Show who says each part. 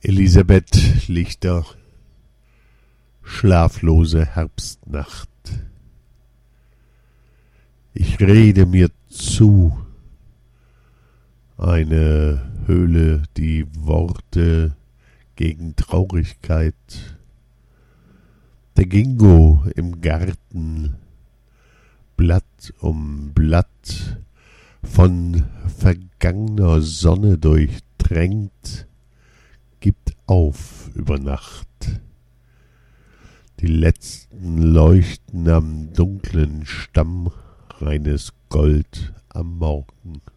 Speaker 1: Elisabeth Lichter, schlaflose Herbstnacht. Ich rede mir zu, eine Höhle, die Worte gegen Traurigkeit. Der Gingo im Garten, Blatt um Blatt, von vergangener Sonne durchtränkt, gibt auf über Nacht. Die letzten leuchten am dunklen Stamm, reines Gold am Morgen.